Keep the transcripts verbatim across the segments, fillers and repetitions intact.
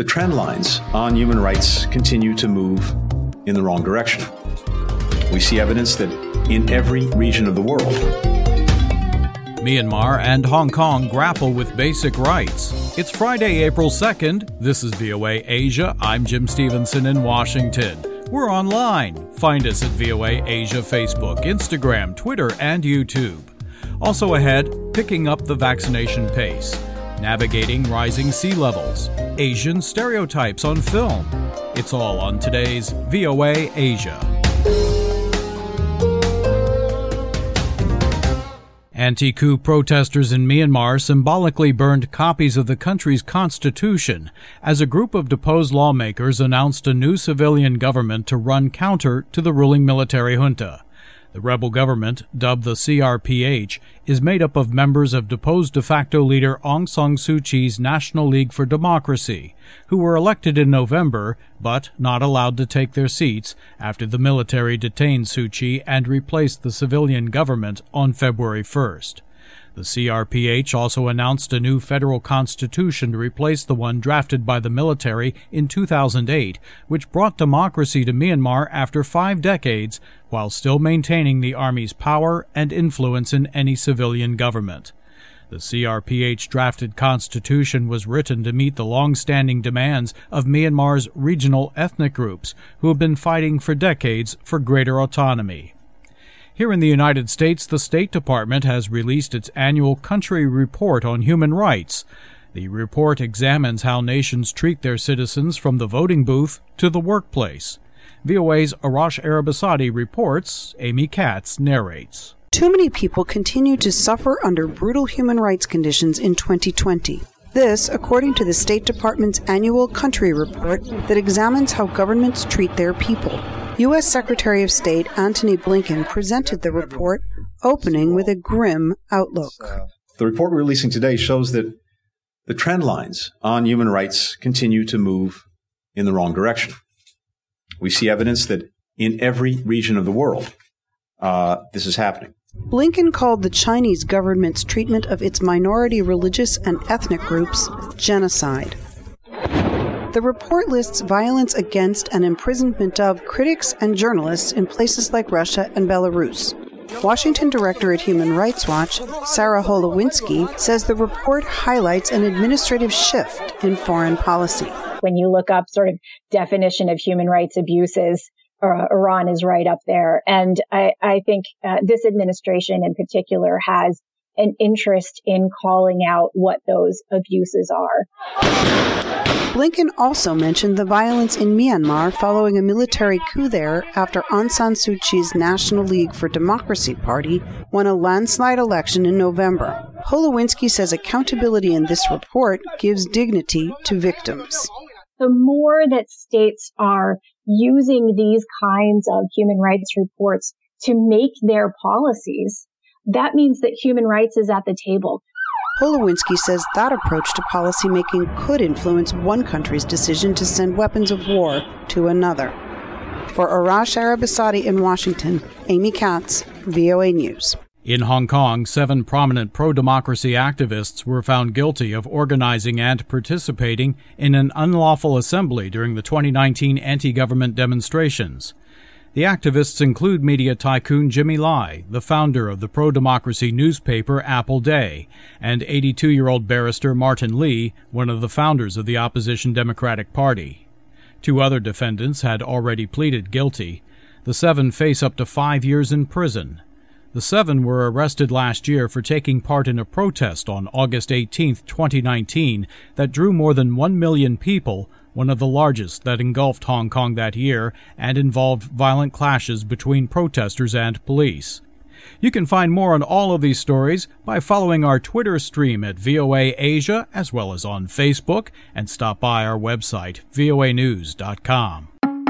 The trend lines on human rights continue to move in the wrong direction. We see evidence that in every region of the world, Myanmar and Hong Kong grapple with basic rights. It's Friday, April second. This is V O A Asia. I'm Jim Stevenson in Washington. We're online. Find us at V O A Asia Facebook, Instagram, Twitter, and YouTube. Also ahead, picking up the vaccination pace, navigating rising sea levels, Asian stereotypes on film. It's all on today's V O A Asia. Anti-coup protesters in Myanmar symbolically burned copies of the country's constitution as a group of deposed lawmakers announced a new civilian government to run counter to the ruling military junta. The rebel government, dubbed the C R P H, is made up of members of deposed de facto leader Aung San Suu Kyi's National League for Democracy, who were elected in November but not allowed to take their seats after the military detained Suu Kyi and replaced the civilian government on February first. The C R P H also announced a new federal constitution to replace the one drafted by the military in two thousand eight, which brought democracy to Myanmar after five decades, while still maintaining the army's power and influence in any civilian government. The C R P H-drafted constitution was written to meet the long-standing demands of Myanmar's regional ethnic groups, who have been fighting for decades for greater autonomy. Here in the United States, the State Department has released its annual Country Report on Human Rights. The report examines how nations treat their citizens from the voting booth to the workplace. V O A's Arash Arabasadi reports, Amy Katz narrates. Too many people continue to suffer under brutal human rights conditions in twenty twenty. This, according to the State Department's annual Country Report that examines how governments treat their people. U S Secretary of State Antony Blinken presented the report, opening with a grim outlook. The report we're releasing today shows that the trend lines on human rights continue to move in the wrong direction. We see evidence that in every region of the world, uh, this is happening. Blinken called the Chinese government's treatment of its minority religious and ethnic groups genocide. The report lists violence against and imprisonment of critics and journalists in places like Russia and Belarus. Washington Director at Human Rights Watch, Sarah Holowinski, says the report highlights an administrative shift in foreign policy. When you look up sort of definition of human rights abuses, uh, Iran is right up there. And I, I think uh, this administration in particular has an interest in calling out what those abuses are. Blinken also mentioned the violence in Myanmar following a military coup there after Aung San Suu Kyi's National League for Democracy party won a landslide election in November. Holowinski says accountability in this report gives dignity to victims. The more that states are using these kinds of human rights reports to make their policies, that means that human rights is at the table. Holowinski says that approach to policymaking could influence one country's decision to send weapons of war to another. For Arash Arabasadi in Washington, Amy Katz, V O A News. In Hong Kong, seven prominent pro-democracy activists were found guilty of organizing and participating in an unlawful assembly during the twenty nineteen anti-government demonstrations. The activists include media tycoon Jimmy Lai, the founder of the pro-democracy newspaper Apple Day, and eighty-two-year-old barrister Martin Lee, one of the founders of the opposition Democratic Party. Two other defendants had already pleaded guilty. The seven face up to five years in prison. The seven were arrested last year for taking part in a protest on August eighteenth, twenty nineteen, that drew more than one million people, one of the largest that engulfed Hong Kong that year, and involved violent clashes between protesters and police. You can find more on all of these stories by following our Twitter stream at V O A Asia, as well as on Facebook, and stop by our website, V O A news dot com.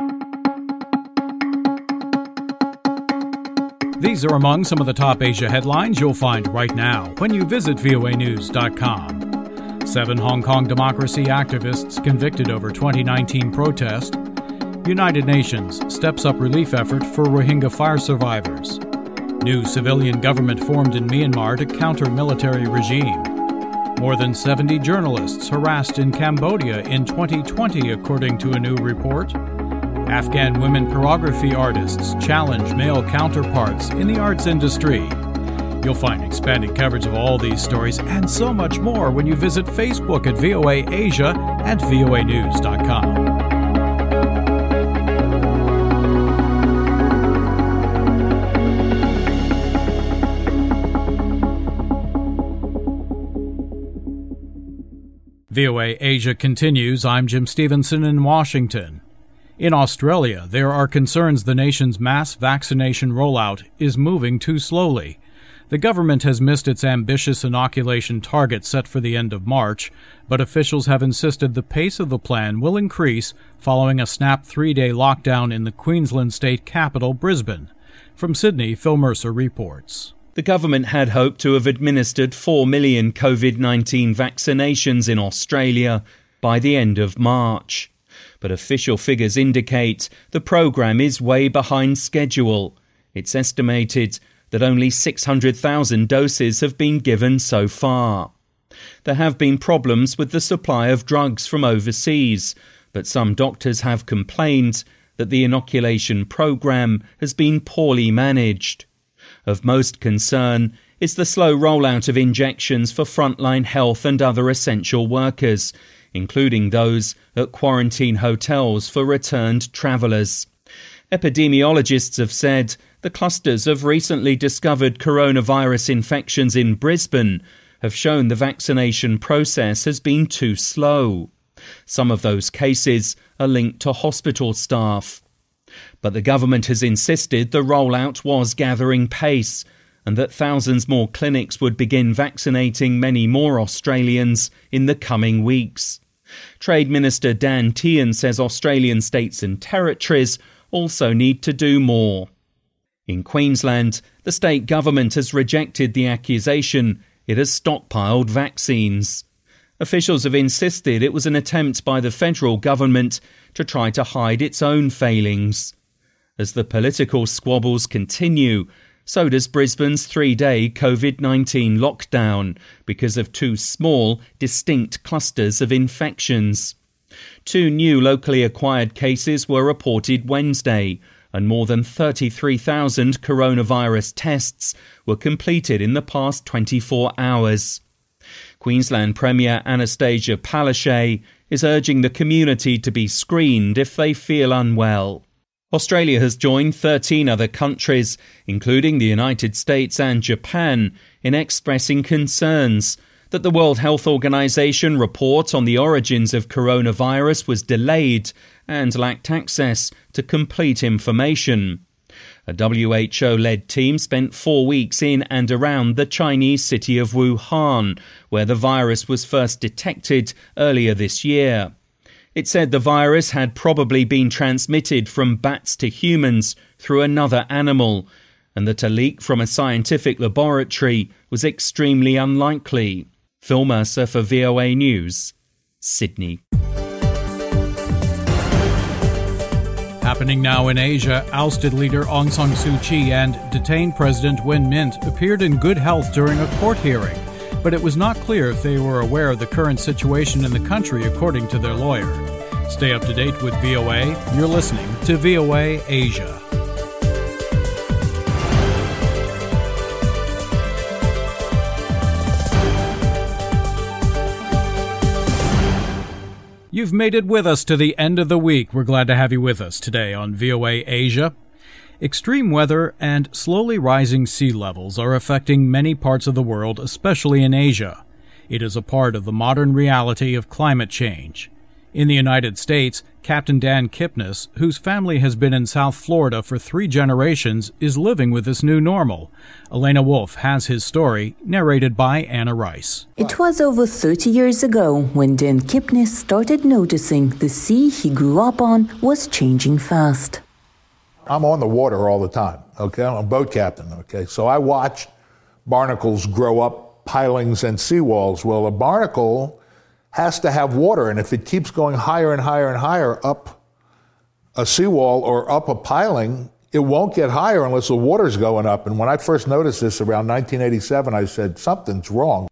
These are among some of the top Asia headlines you'll find right now when you visit V O A news dot com. Seven Hong Kong democracy activists convicted over twenty nineteen protest. United Nations steps up relief effort for Rohingya fire survivors. New civilian government formed in Myanmar to counter military regime. More than seventy journalists harassed in Cambodia in twenty twenty, according to a new report. Afghan women pornography artists challenge male counterparts in the arts industry. You'll find expanded coverage of all these stories and so much more when you visit Facebook at V O A Asia and V O A news dot com. V O A Asia continues. I'm Jim Stevenson in Washington. In Australia, there are concerns the nation's mass vaccination rollout is moving too slowly. The government has missed its ambitious inoculation target set for the end of March, but officials have insisted the pace of the plan will increase following a snap three-day lockdown in the Queensland state capital, Brisbane. From Sydney, Phil Mercer reports. The government had hoped to have administered four million COVID nineteen vaccinations in Australia by the end of March. But official figures indicate the programme is way behind schedule. It's estimated that only six hundred thousand doses have been given so far. There have been problems with the supply of drugs from overseas, but some doctors have complained that the inoculation programme has been poorly managed. Of most concern is the slow rollout of injections for frontline health and other essential workers, including those at quarantine hotels for returned travellers. Epidemiologists have said the clusters of recently discovered coronavirus infections in Brisbane have shown the vaccination process has been too slow. Some of those cases are linked to hospital staff. But the government has insisted the rollout was gathering pace and that thousands more clinics would begin vaccinating many more Australians in the coming weeks. Trade Minister Dan Tehan says Australian states and territories also need to do more. In Queensland, the state government has rejected the accusation it has stockpiled vaccines. Officials have insisted it was an attempt by the federal government to try to hide its own failings. As the political squabbles continue, so does Brisbane's three-day COVID nineteen lockdown because of two small, distinct clusters of infections. Two new locally acquired cases were reported Wednesday, and more than thirty-three thousand coronavirus tests were completed in the past twenty-four hours. Queensland Premier Anastasia Palaszczuk is urging the community to be screened if they feel unwell. Australia has joined thirteen other countries, including the United States and Japan, in expressing concerns that the World Health Organization report on the origins of coronavirus was delayed and lacked access to complete information. A W H O-led team spent four weeks in and around the Chinese city of Wuhan, where the virus was first detected earlier this year. It said the virus had probably been transmitted from bats to humans through another animal, and that a leak from a scientific laboratory was extremely unlikely. Phil Mercer for V O A News, Sydney. Happening now in Asia, ousted leader Aung San Suu Kyi and detained President Win Myint appeared in good health during a court hearing, but it was not clear if they were aware of the current situation in the country, according to their lawyer. Stay up to date with V O A. You're listening to V O A Asia. You've made it with us to the end of the week. We're glad to have you with us today on V O A Asia. Extreme weather and slowly rising sea levels are affecting many parts of the world, especially in Asia. It is a part of the modern reality of climate change. In the United States, Captain Dan Kipnis, whose family has been in South Florida for three generations, is living with this new normal. Elena Wolf has his story, narrated by Anna Rice. It was over thirty years ago when Dan Kipnis started noticing the sea he grew up on was changing fast. I'm on the water all the time, okay? I'm a boat captain, okay? So I watch barnacles grow up pilings and seawalls. Well, a barnacle has to have water, and if it keeps going higher and higher and higher up a seawall or up a piling, it won't get higher unless the water's going up. And when I first noticed this around nineteen eighty-seven, I said, something's wrong.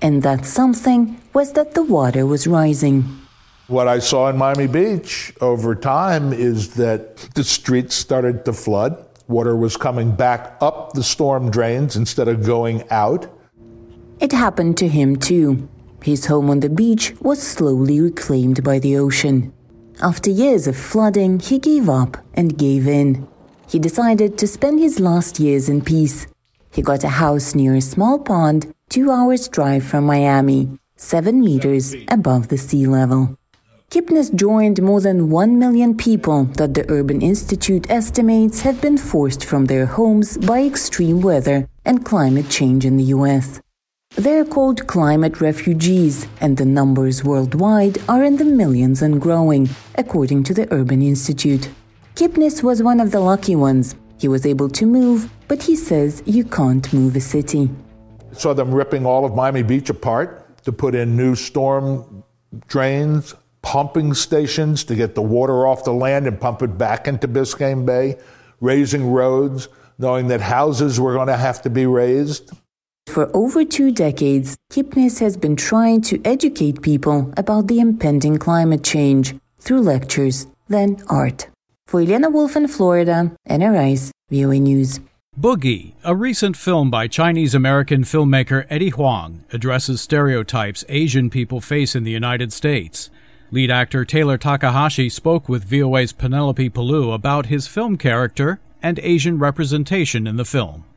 And that something was that the water was rising. What I saw in Miami Beach over time is that the streets started to flood. Water was coming back up the storm drains instead of going out. It happened to him too. His home on the beach was slowly reclaimed by the ocean. After years of flooding, he gave up and gave in. He decided to spend his last years in peace. He got a house near a small pond, two hours' drive from Miami, seven meters above the sea level. Kipnis joined more than one million people that the Urban Institute estimates have been forced from their homes by extreme weather and climate change in the U S. They're called climate refugees, and the numbers worldwide are in the millions and growing, according to the Urban Institute. Kipnis was one of the lucky ones. He was able to move, but he says you can't move a city. I saw them ripping all of Miami Beach apart to put in new storm drains, pumping stations to get the water off the land and pump it back into Biscayne Bay, raising roads, knowing that houses were going to have to be raised. For over two decades, Kipnis has been trying to educate people about the impending climate change through lectures, then art. For Elena Wolf in Florida, Anna Rice, V O A News. Boogie, a recent film by Chinese-American filmmaker Eddie Huang, addresses stereotypes Asian people face in the United States. Lead actor Taylor Takahashi spoke with V O A's Penelope Pallou about his film character and Asian representation in the film.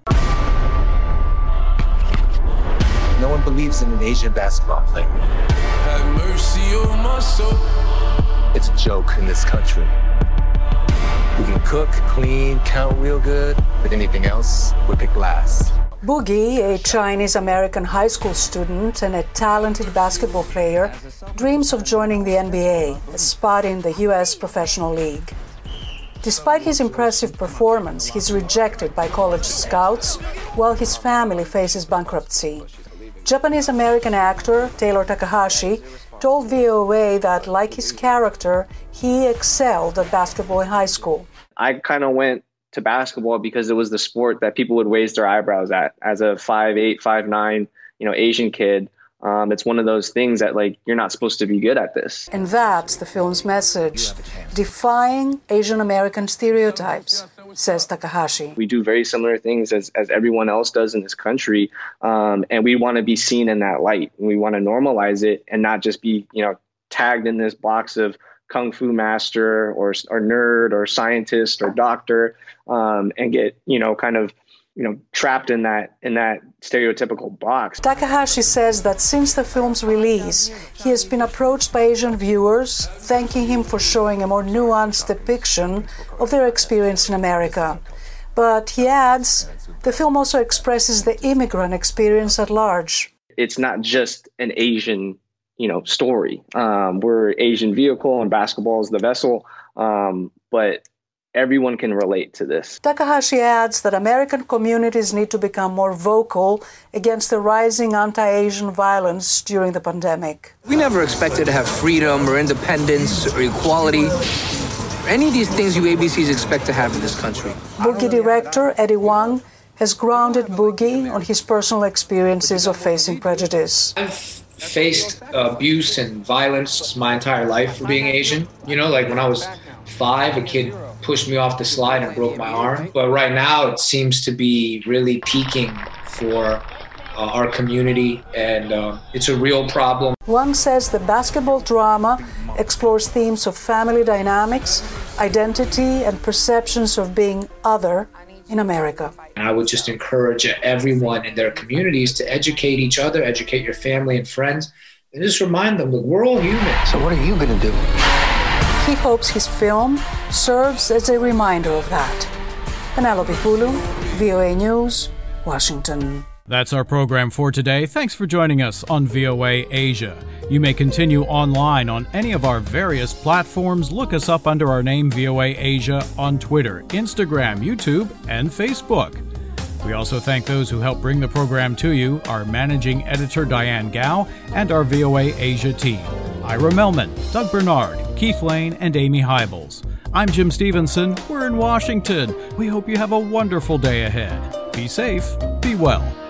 No one believes in an Asian basketball player. Have mercy on my soul. It's a joke in this country. We can cook, clean, count real good, but anything else, we pick last. Boogie, a Chinese-American high school student and a talented basketball player, dreams of joining the N B A, a spot in the U S professional league. Despite his impressive performance, he's rejected by college scouts while his family faces bankruptcy. Japanese-American actor Taylor Takahashi told V O A that, like his character, he excelled at basketball in high school. I kind of went to basketball because it was the sport that people would raise their eyebrows at. As a five eight, five nine, you know, Asian kid, um, it's one of those things that, like, you're not supposed to be good at this. And that's the film's message, defying Asian-American stereotypes, says Takahashi. We do very similar things as, as everyone else does in this country, um, and we want to be seen in that light. We want to normalize it and not just be, you know, tagged in this box of kung fu master or or nerd or scientist or doctor, um, and get, you know, kind of, you know, trapped in that in that stereotypical box. Takahashi says that since the film's release, he has been approached by Asian viewers, thanking him for showing a more nuanced depiction of their experience in America. But he adds, the film also expresses the immigrant experience at large. It's not just an Asian, you know, story. Um, we're Asian vehicle and basketball is the vessel, um, but everyone can relate to this. Takahashi adds that American communities need to become more vocal against the rising anti-Asian violence during the pandemic. We never expected to have freedom or independence or equality, or any of these things you A B Cs expect to have in this country. Boogie director Eddie Huang has grounded Boogie on his personal experiences of facing prejudice. I've faced abuse and violence my entire life for being Asian. You know, like when I was five, a kid pushed me off the slide and broke my arm. But right now, it seems to be really peaking for uh, our community, and uh, it's a real problem. Huang says the basketball drama explores themes of family dynamics, identity, and perceptions of being other in America. And I would just encourage everyone in their communities to educate each other, educate your family and friends, and just remind them that we're all human. So what are you going to do? He hopes his film serves as a reminder of that. Penelope Pallou, V O A News, Washington. That's our program for today. Thanks for joining us on V O A Asia. You may continue online on any of our various platforms. Look us up under our name V O A Asia on Twitter, Instagram, YouTube, and Facebook. We also thank those who help bring the program to you, our managing editor Diane Gao, and our V O A Asia team, Ira Melman, Doug Bernard, Keith Lane, and Amy Hybels. I'm Jim Stevenson. We're in Washington. We hope you have a wonderful day ahead. Be safe. Be well.